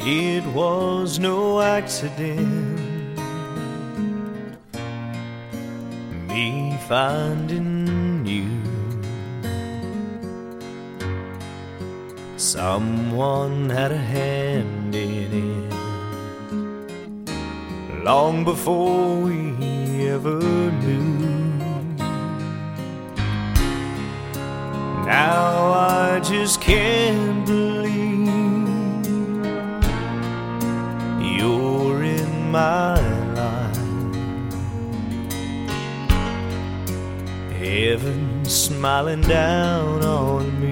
It was no accident, me finding you. Someone had a hand in it long before we ever knew. Now I just can't believe you're in my life. Heaven smiling down on me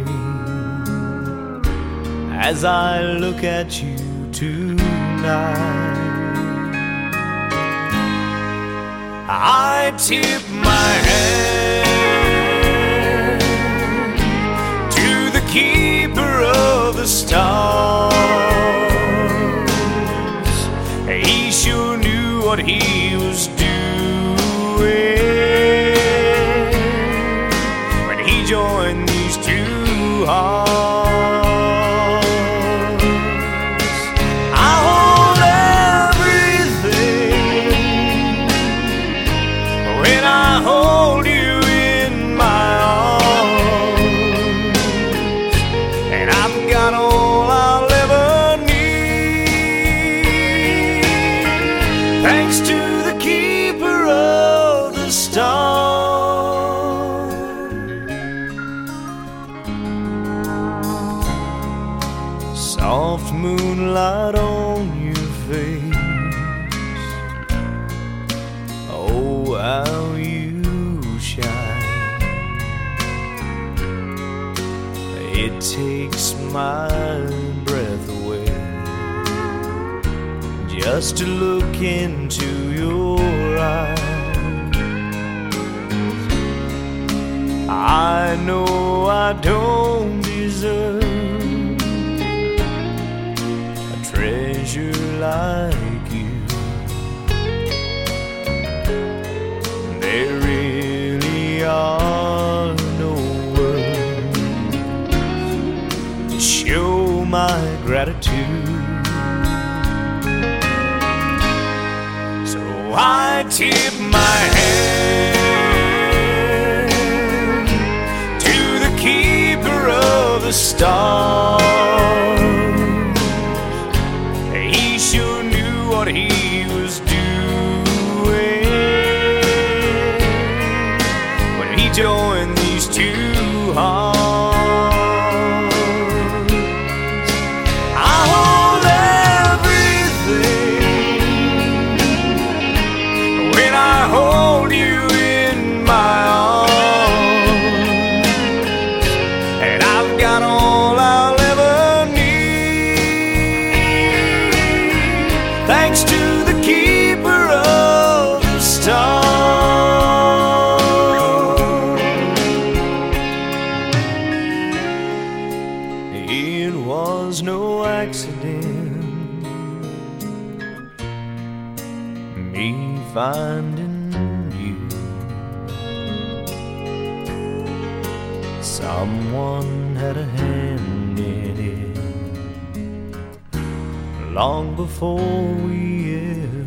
as I look at you tonight. I tip my hand to the keeper of the stars. He sure knew what he was doing when he joined these two hearts. Hold you in my arms, and I've got all I'll ever need, thanks to the keeper of the stars. Soft moonlight on your face, oh how you it takes my breath away just to look into your eyes. I know I don't deserve a treasure like you. There really are no words to show my gratitude. So I tip my hand to the keeper of the stars. He sure knew what he was doing when he joined these two hearts. Hold you in my arms, and I've got all I'll ever need, thanks to the keeper of the stars. It was no accident, me finding someone had a hand in it long before we ever